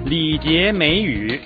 礼节美语。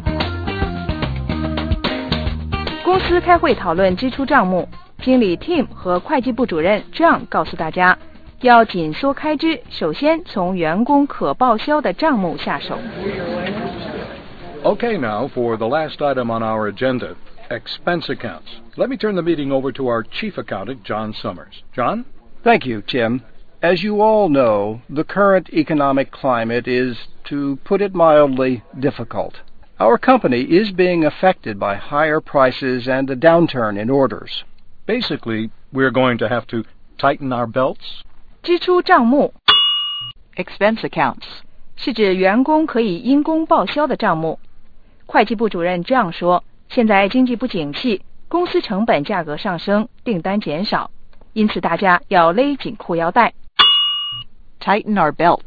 公司开会讨论支出账目，经理 Tim 和会计部主任 John 告诉大家，要紧缩开支，首先从员工可报销的账目下手。 Okay, now for the last item on our agenda, expense accounts. Let me turn the meeting over to our chief accountant, John Summers. John? Thank you, Tim. As you all know, the current economic climate is, to put it mildly, difficult. Our company is being affected by higher prices and a downturn in orders. Basically, we're going to have to tighten our belts. 支出账目 Expense accounts. 是指员工可以因公报销的账目。会计部主任这样说，现在经济不景气，公司成本价格上升，订单减少，因此大家要勒紧裤腰带。 Tighten our belts.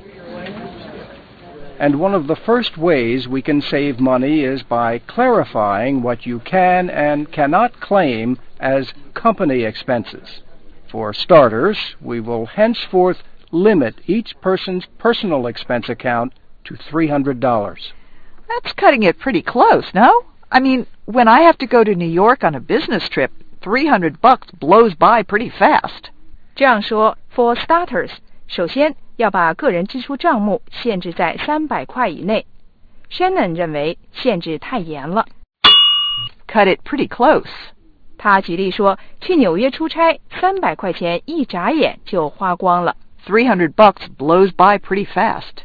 And one of the first ways we can save money is by clarifying what you can and cannot claim as company expenses. For starters, we will henceforth limit each person's personal expense account to $300. That's cutting it pretty close, no? I mean, when I have to go to New York on a business trip, $300 blows by pretty fast. 这样说 ，For starters， 首先要把个人支出账目限制在300块以内。Shannon 认为限制太严了。 Cut it pretty close. 他举例说，去纽约出差，300块钱一眨眼就花光了。 $300 blows by pretty fast.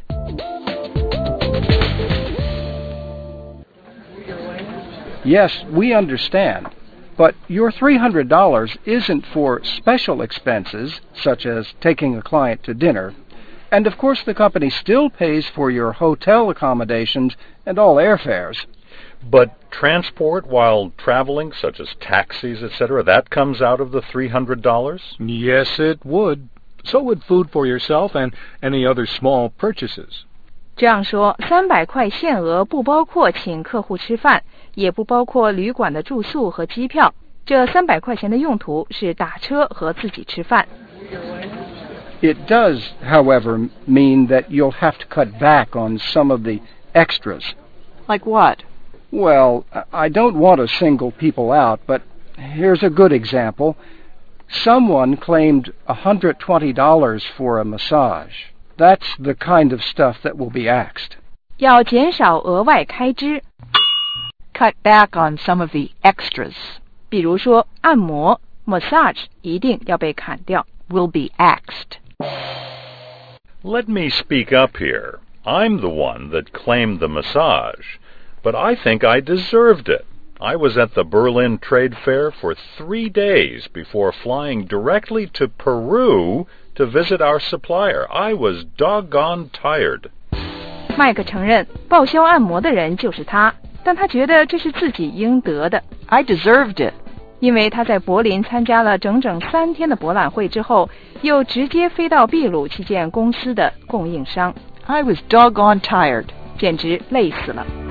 Yes, we understand. But your $300 isn't for special expenses, such as taking a client to dinner. And of course the company still pays for your hotel accommodations and all airfares. But transport while traveling, such as taxis, etc., that comes out of the $300? Yes, it would. So would food for yourself and any other small purchases. 这样说，300块限额不包括请客户吃饭，也不包括旅馆的住宿和机票。这300块钱的用途是打车和自己吃饭。 It does, however, mean that you'll have to cut back on some of the extras. Like what? Well, I don't want to single people out, but here's a good example. Someone claimed $120 for a massage. That's the kind of stuff that will be axed. 要减少额外开支。 Cut back on some of the extras. 比如说按摩 massage 一定要被砍掉。 Will be axed. Let me speak up here. I'm the one that claimed the massage, but I think I deserved it. I was at the Berlin Trade Fair for 3 days before flying directly to Peru to visit our supplier. I was doggone tired. 麦克承认报销按摩的人就是他，但他觉得这是自己应得的。 I deserved it. 因为他在柏林参加了整整3天的博览会之后，又直接飞到秘鲁去见公司的供应商。 I was doggone tired. 简直累死了。